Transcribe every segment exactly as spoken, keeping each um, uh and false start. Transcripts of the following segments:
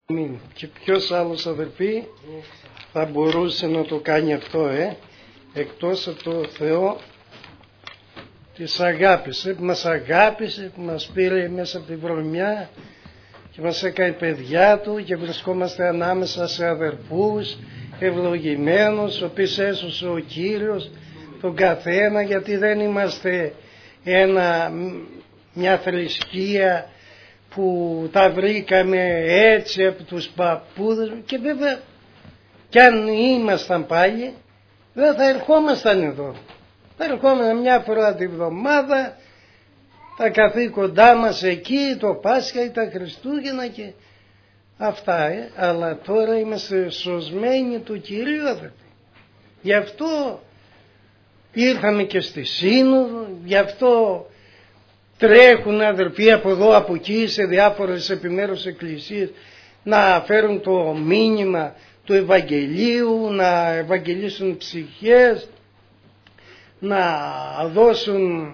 Και ποιος άλλος, αδελφοί, θα μπορούσε να το κάνει αυτό, ε, εκτός από το Θεό της αγάπης, ε, που μας αγάπησε, που μας πήρε μέσα από τη βρωμιά και μας έκανε παιδιά του και βρισκόμαστε ανάμεσα σε αδερφούς ευλογημένους, ο οποίος έσωσε ο Κύριος τον καθένα, γιατί δεν είμαστε ένα, μια θρησκεία που τα βρήκαμε έτσι από τους παππούδες, και βέβαια κι αν ήμασταν πάλι δεν θα ερχόμασταν εδώ. Θα ερχόμασταν μια φορά τη βδομάδα, τα καθήκοντά μας εκεί, το Πάσχα ή τα Χριστούγεννα και αυτά, ε. Αλλά τώρα είμαστε σωσμένοι του Κυρίου, αδελφοί. Γι' αυτό ήρθαμε και στη Σύνοδο, γι' αυτό τρέχουν, αδελφοί, από εδώ από εκεί σε διάφορες επιμέρους εκκλησίες να φέρουν το μήνυμα του Ευαγγελίου, να ευαγγελίσουν ψυχές, να δώσουν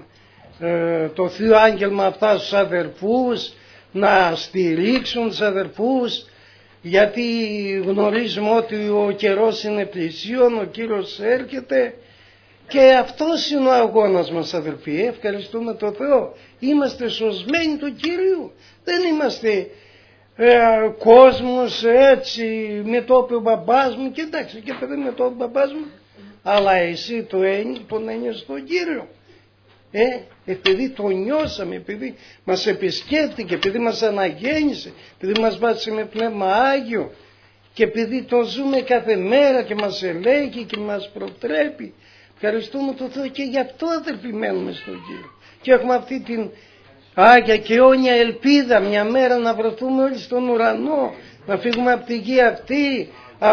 ε, το Θείο Άγγελμα αυτά στους αδερφούς, να στηρίξουν τους αδερφούς, γιατί γνωρίζουμε ότι ο καιρός είναι πλησίον, ο Κύριος έρχεται. Και αυτός είναι ο αγώνας μας, αδελφοί. Ευχαριστούμε τον Θεό. Είμαστε σωσμένοι του Κυρίου. Δεν είμαστε ε, κόσμος έτσι με το οποίο ο μπαμπάς μου. Και εντάξει, και παιδί με το οποίο ο μπαμπάς μου. Αλλά εσύ το ένι, τον ένιωσε τον Κύριο. Ε, επειδή το νιώσαμε, επειδή μας επισκέφτηκε, επειδή μας αναγέννησε, επειδή μας βάζει με πνεύμα Άγιο και επειδή το ζούμε κάθε μέρα και μας ελέγχει και μας προτρέπει. Ευχαριστούμε τον Θεό και γι' αυτό, αδελφοί, μένουμε στον Κύριο. Και έχουμε αυτή την άγια και αιώνια ελπίδα μια μέρα να βρεθούμε όλοι στον ουρανό, να φύγουμε από τη γη αυτή,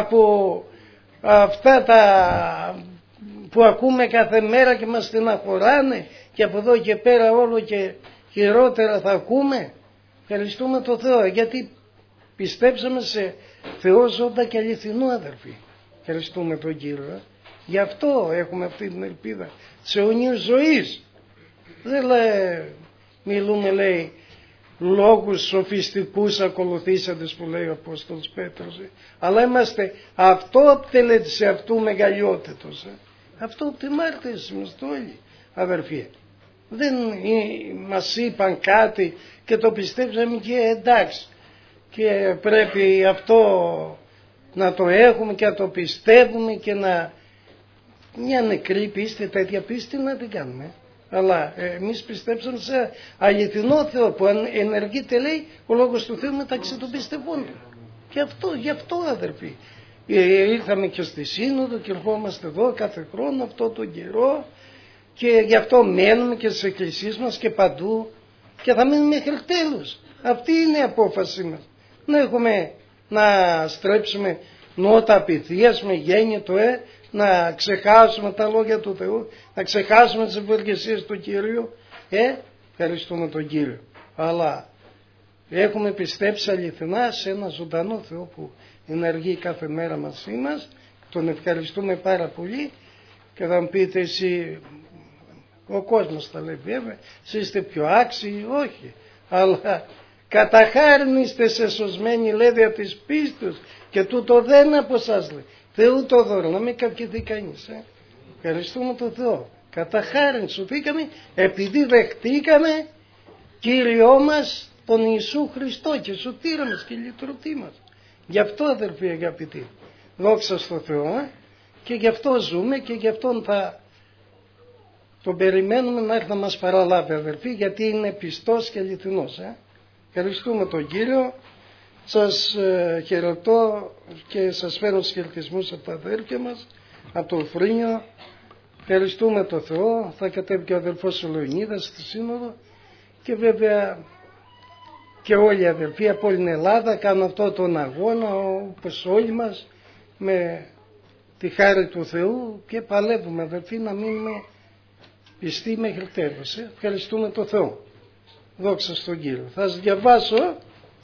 από αυτά τα που ακούμε κάθε μέρα και μας στεναχωράνε, και από εδώ και πέρα όλο και χειρότερα θα ακούμε. Ευχαριστούμε τον Θεό, γιατί πιστέψαμε σε Θεό ζώντα και αληθινό, αδελφοί. Ευχαριστούμε τον Κύριο. Γι' αυτό έχουμε αυτή την ελπίδα της αιωνίας ζωής. Δεν λέει, μιλούμε, λέει, λόγους σοφιστικούς ακολουθήσαντες, που λέει ο Απόστολος Πέτρος, ε. αλλά είμαστε αυτόπτελετ σε αυτού μεγαλειότητος. Ε. Αυτόπτημάρτες είμαστε όλοι, αδερφοί. Δεν ε, μας είπαν κάτι και το πιστέψαμε και εντάξει. Και πρέπει αυτό να το έχουμε και να το πιστεύουμε και να... Μια νεκρή πίστη, τέτοια πίστη να την κάνουμε. Αλλά ε, εμείς πιστέψαμε σε αληθινό Θεό που ενεργείται, λέει, ο Λόγος του Θεού μεταξύ των πιστευόντων. Και αυτό, γι' αυτό, αδερφοί, ε, ήρθαμε και στη Σύνοδο και ερχόμαστε εδώ κάθε χρόνο αυτό τον καιρό και γι' αυτό μένουμε και στις εκκλησίες μας και παντού και θα μείνουμε μέχρι τέλους. Αυτή είναι η απόφαση μας. Να έχουμε, να στρέψουμε νότα απειθίας με γέννητο, ε, να ξεχάσουμε τα λόγια του Θεού, να ξεχάσουμε τις ευεργεσίες του Κυρίου. Ε, ευχαριστούμε τον Κύριο. Αλλά έχουμε πιστέψει αληθινά σε ένα ζωντανό Θεό που ενεργεί κάθε μέρα μαζί μας. Τον ευχαριστούμε πάρα πολύ. Και θα μου πείτε, εσύ, ο κόσμος τα λέει βέβαια, εσείς είστε πιο άξιοι, όχι. Αλλά κατά χάριν είστε σε σωσμένη λέδια της πίστης και τούτο δεν από εσάς, λέει. Θεού το δώρο, να μην καυχηθεί κανείς. Ε. Ευχαριστούμε τον Θεό. Κατά χάριν σωθήκαμε επειδή δεχτήκαμε Κύριό μας τον Ιησού Χριστό και σωτήρα μας και λυτρωτή μας. Γι' αυτό, αδελφοί αγαπητοί, δόξα στο Θεό, ε, και γι' αυτό ζούμε και γι' αυτόν θα τον περιμένουμε να έρθει να μας παραλάβει, αδελφοί, γιατί είναι πιστός και αληθινός. Ε. Ευχαριστούμε τον Κύριο. Σας ε, χαιρετώ και σας φέρω τους χαιρετισμούς από τα αδέρφια μας, από το Φρύνιο. Ευχαριστούμε τον Θεό. Θα κατέβει και ο αδελφός ο Λεωνίδας στη Σύνοδο και βέβαια και όλοι οι αδελφοί από όλη την Ελλάδα κάνουν αυτό τον αγώνα, όπως όλοι μας, με τη χάρη του Θεού, και παλεύουμε, αδελφοί, να μείνουμε πιστοί μέχρι τέλος. Ε. Ευχαριστούμε τον Θεό. Δόξα στον Κύριο. Θα σας διαβάσω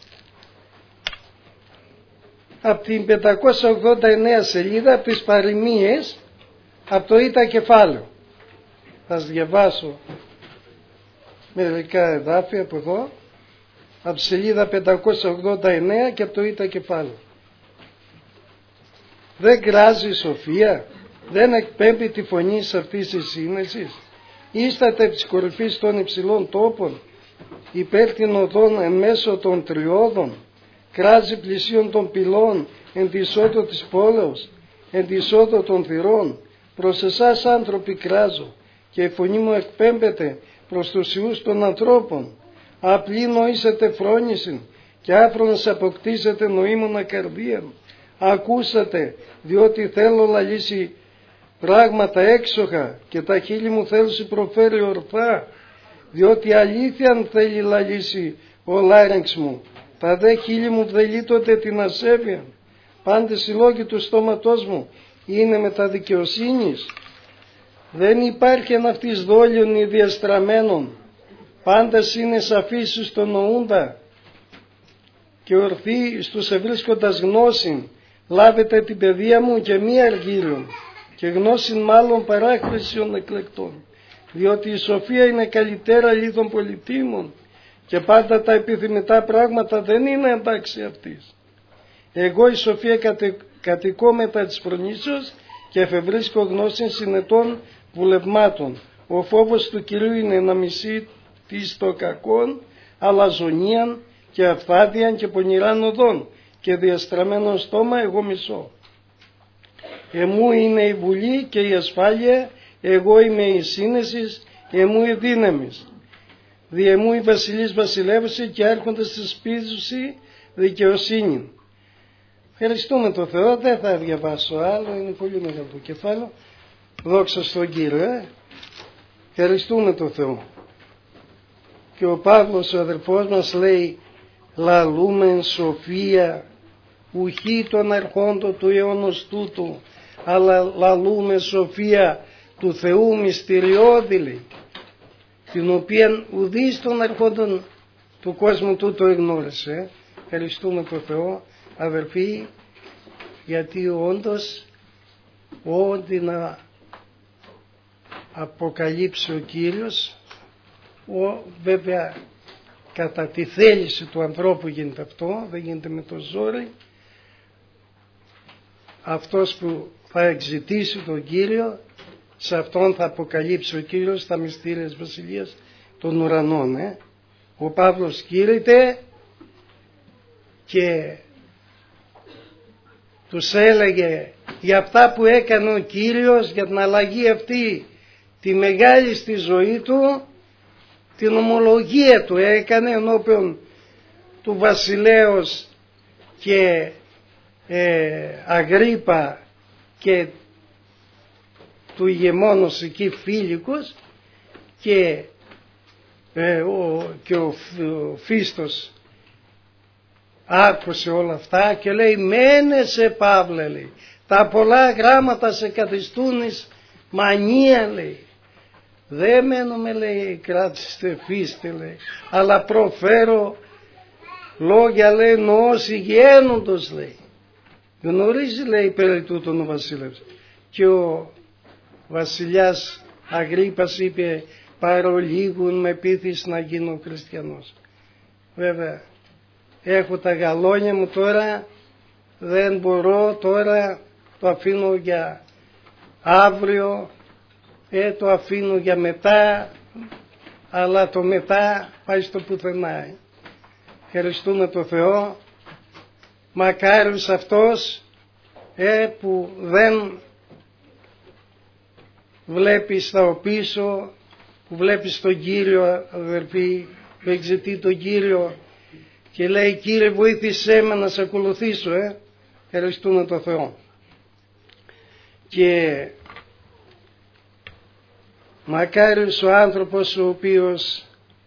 από την πεντακόσια ογδόντα εννέα σελίδα, από τις παροιμίες, από το Ήτα κεφάλαιο. Θα σας διαβάσω μερικά εδάφια από εδώ. από τη σελίδα πεντακόσια ογδόντα εννέα και από το ήττα κεφάλαιο. Δεν κράζει η σοφία, δεν εκπέμπει τη φωνή σε αυτής της σύνεσης. Ίσταται επί της κορυφής των υψηλών τόπων, υπέρ την οδόν εν μέσω των τριώδων, κράζει πλησίον των πυλών εν τη εισόδο της πόλεως, εν τη εισόδο των θυρών. Προς εσάς άνθρωποι κράζω και η φωνή μου εκπέμπεται προς τους ιούς των ανθρώπων. Απλή νοήσετε φρόνησιν και άφρονες αποκτήσετε νοήμωνα καρδίαν. Ακούσατε, διότι θέλω λαλήσει πράγματα έξοχα και τα χείλη μου θέλει προφέρει ορθά, διότι αλήθειαν θέλει λαλήσει ο λάρεγξ μου, τα δε χείλη μου βδελίτονται την ασέβεια. Πάντες οι λόγοι του στόματός μου είναι με τα δικαιοσύνης. Δεν υπάρχει εν αυτής δόλιον ή διαστραμμένων, πάντας είναι σαφής εις τον νοούντα και ορθή στους ευρίσκοντας γνώσιν. Λάβετε την παιδεία μου και μη αργύρων και γνώσιν μάλλον παράχρησιων εκλεκτών, διότι η σοφία είναι καλύτερα λίθων πολυτίμων και πάντα τα επιθυμητά πράγματα δεν είναι εντάξει αυτής. Εγώ η σοφία κατε, κατοικώ μετά της φρονήσεως και εφευρίσκω γνώσιν συνετών βουλευμάτων. Ο φόβος του Κυρίου είναι να μισεί της το κακόν, αλαζονίαν και αυθάδειαν και πονηράν οδών και διαστραμμένο στόμα εγώ μισώ. Εμού είναι η βουλή και η ασφάλεια, εγώ είμαι η σύνεσης, εμού η δύναμης. Δι' εμού η βασιλής βασιλεύουση και έρχονται στη σπίθουση δικαιοσύνη. Ευχαριστούμε τον Θεό, δεν θα διαβάσω άλλο, είναι πολύ μεγάλο το κεφάλαιο. Δόξα στον Κύριο, ε. Ευχαριστούμε τον Θεό. Και ο Παύλος ο αδερφός μας λέει, λαλούμεν σοφία ουχή των αρχόντων του αιώνος τούτου, αλλά λαλούμε σοφία του Θεού μυστηριώδη, την οποία ουδείς των αρχόντων του κόσμου τούτου εγνώρισε. Ευχαριστούμε τον Θεό, αδερφοί, γιατί όντως ό,τι να αποκαλύψει ο Κύριος, ο, βέβαια κατά τη θέληση του ανθρώπου γίνεται αυτό, δεν γίνεται με το ζόρι. Αυτός που θα εξητήσει τον Κύριο, σε αυτόν θα αποκαλύψει ο Κύριος τα μυστήρια της Βασιλείας των ουρανών. Ε. Ο Παύλος κήρυτε και τους έλεγε για αυτά που έκανε ο Κύριος, για την αλλαγή αυτή τη μεγάλη στη ζωή του, την ομολογία του έκανε ενώπιον του βασιλέως και ε, Αγρίπα και του ηγεμόνος εκεί Φίλικος και, ε, ο, και ο, ο Φίστος άκουσε όλα αυτά και λέει, μένεσαι Παύλε, λέει, τα πολλά γράμματα σε καθιστούν εις μανία, λέει. Δεν μένουμε, λέει, κράτηστε φίστε, λέει, αλλά προφέρω λόγια, λέει, νοώς υγιένοντος, λέει. Γνωρίζει, λέει, περί τούτον ο βασίλευς. Και ο βασιλιάς Αγρίπας είπε, παρολίγουν με πείθεις να γίνω χριστιανός. Βέβαια, έχω τα γαλόνια μου τώρα, δεν μπορώ τώρα, το αφήνω για αύριο, ε, το αφήνω για μετά, αλλά το μετά πάει στο πουθενά. Ευχαριστούμε το Θεό, μακάριος αυτός ε, που δεν βλέπει στα οπίσω, που βλέπει τον Κύριο, αδερφοί, που εξητεί τον Κύριο και λέει, Κύριε βοήθησέ με να σε ακολουθήσω. Ε. Ευχαριστούμε το Θεό. Και μακάριος ο άνθρωπος ο οποίος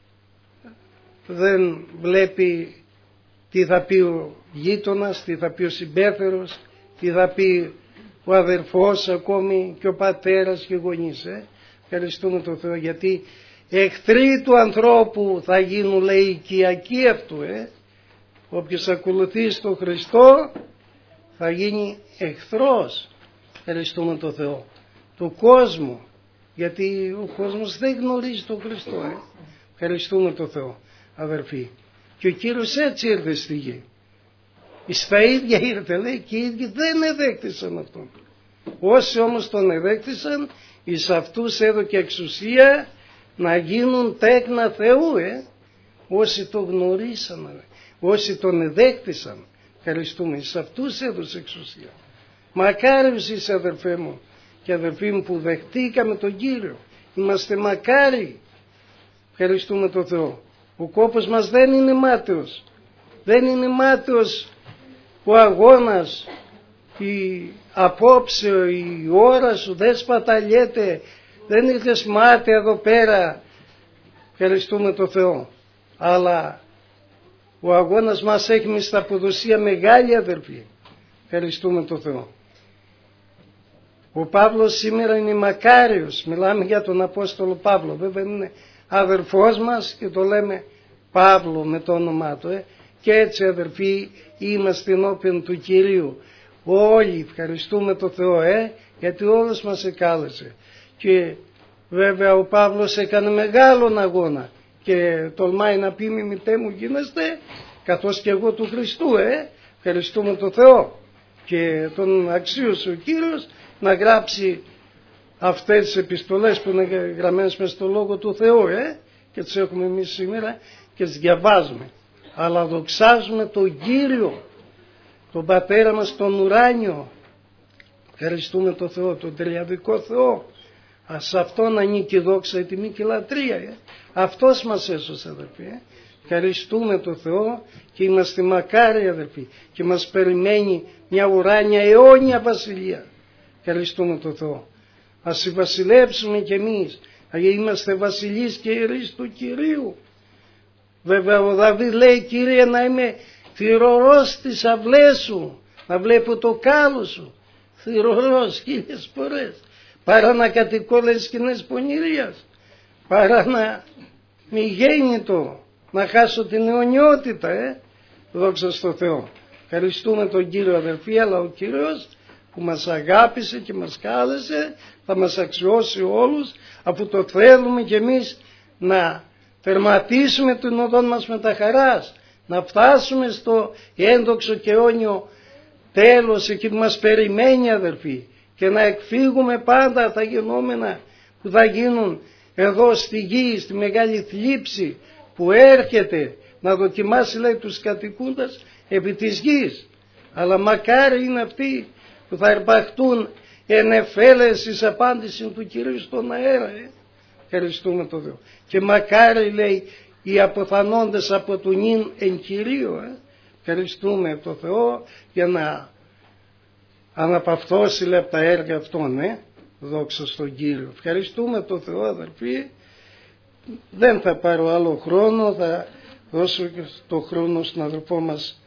δεν βλέπει τι θα πει ο γείτονας, τι θα πει ο συμπέθερος, τι θα πει ο αδερφός ακόμη και ο πατέρας και οι γονείς. Ε. Ευχαριστούμε τον Θεό, γιατί εχθροί του ανθρώπου θα γίνουν, λέει, οικιακοί αυτού. Ε. Όποιος ακολουθεί στον Χριστό θα γίνει εχθρός. Ευχαριστούμε τον Θεό. Του κόσμου, γιατί ο κόσμος δεν γνωρίζει τον Χριστό. Ε. Ευχαριστούμε τον Θεό, αδερφοί. Και ο Κύριος έτσι ήρθε στη γη. Στα ίδια ήρθε, λέει, και οι ίδιοι δεν εδέχτησαν αυτόν. Όσοι όμως τον εδέχτησαν, εις αυτούς έδωκε εξουσία να γίνουν τέκνα Θεού, ε. Όσοι τον γνωρίσαν, όσοι τον εδέχτησαν, ευχαριστούμε, εις αυτούς έδωσε εξουσία. Μακάριος είσαι, αδερφέ μου και αδερφοί μου, που δεχτήκαμε τον Κύριο. Είμαστε μακάρι. Ευχαριστούμε τον Θεό. Ο κόπος μας δεν είναι μάταιος. Δεν είναι μάταιος ο αγώνας, η απόψε, η ώρα σου δεν σπαταλιέται. Δεν ήρθες μάταια εδώ πέρα. Ευχαριστούμε τον Θεό. Αλλά ο αγώνας μας έχει μισθαποδοσία μεγάλη, αδερφοί. Ευχαριστούμε τον Θεό. Ο Παύλος σήμερα είναι μακάριος. Μιλάμε για τον Απόστολο Παύλο. Βέβαια είναι αδερφός μας και το λέμε Παύλο με το όνομά του. Ε. Και έτσι, αδερφοί, είμαστε ενώπιον του Κυρίου. Όλοι ευχαριστούμε τον Θεό, ε, γιατί όλος μας εκάλεσε. Και βέβαια ο Παύλος έκανε μεγάλον αγώνα και τολμάει να πει, μη μητέ μου γίνεστε καθώς και εγώ του Χριστού, ε. Ευχαριστούμε τον Θεό. Και τον αξίωσε ο Κύριος να γράψει αυτές τις επιστολές που είναι γραμμένες μες στο Λόγο του Θεού, ε, και τις έχουμε εμείς σήμερα και τις διαβάζουμε. Αλλά δοξάζουμε τον Κύριο, τον Πατέρα μας τον ουράνιο. Ευχαριστούμε τον Θεό, τον τριαδικό Θεό. Ας αυτόν ανήκει η δόξα, η τιμή και η λατρεία, ε. Αυτός μας έσωσε, αδερφοί, ε. Ευχαριστούμε τον Θεό και είμαστε μακάρι, αδερφοί, και μας περιμένει μια ουράνια αιώνια βασιλεία. Ευχαριστούμε τον Θεό. Ας βασιλέψουμε κι εμείς, γιατί είμαστε βασιλείς και ιερείς του Κυρίου. Βέβαια ο Δαβίδ λέει, Κύριε, να είμαι θυρωρός στις αυλές σου, να βλέπω το κάλο σου. Θυρωρός χίλιες φορές, παρά να κατοικώ λες σκηνές πονηρίας, παρά να μη γέννητο, να χάσω την αιωνιότητα, ε. Δόξα στο Θεό. Ευχαριστούμε τον Κύριο, αδερφοί, αλλά ο Κύριος που μας αγάπησε και μας κάλεσε θα μας αξιώσει όλους, αφού το θέλουμε κι εμείς να τερματίσουμε την οδόν μας με τα χαράς, να φτάσουμε στο ένδοξο και αιώνιο τέλος εκεί που μας περιμένει, αδερφοί, και να εκφύγουμε πάντα τα γενόμενα που θα γίνουν εδώ στη γη, στη μεγάλη θλίψη που έρχεται να δοκιμάσει, λέει, τους κατοικούντας επί της γης. Αλλά μακάρι είναι αυτοί που θα αρπαχτούν εν εφέλες εις απάντηση του Κυρίου στον αέρα, ε. Ευχαριστούμε τον Θεό. Και μακάρι, λέει, οι αποθανόντες από του νυν εν Κυρίω, ε. Ευχαριστούμε τον Θεό για να αναπαυθώσει, λέει, από τα έργα αυτών, ε. Δόξα στον Κύριο. Ευχαριστούμε τον Θεό, αδερφοί. Δεν θα πάρω άλλο χρόνο, θα δώσω και το χρόνο στον αδερφό μας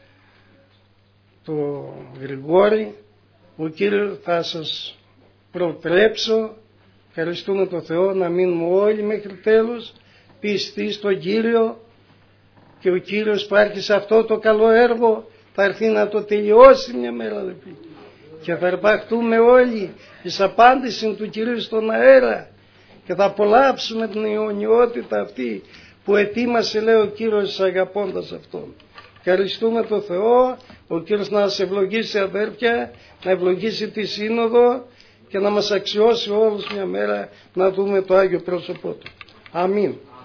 το Γρηγόρη. Ο Κύριος θα σας προτρέψω. Ευχαριστούμε τον Θεό να μείνουμε όλοι μέχρι τέλους πιστοί στον Κύριο, και ο Κύριος που άρχισε αυτό το καλό έργο θα έρθει να το τελειώσει μια μέρα, αδερφοί, και θα αρπαχτούμε όλοι εις απάντηση του Κυρίου στον αέρα και θα απολαύσουμε την αιωνιότητα αυτή που ετοίμασε, λέει, ο Κύριος αγαπώντας Αυτόν. Ευχαριστούμε τον Θεό. Ο Κύριος να σας ευλογήσει, αδέρφια, να ευλογήσει τη Σύνοδο και να μας αξιώσει όλους μια μέρα να δούμε το Άγιο πρόσωπό Του. Αμήν.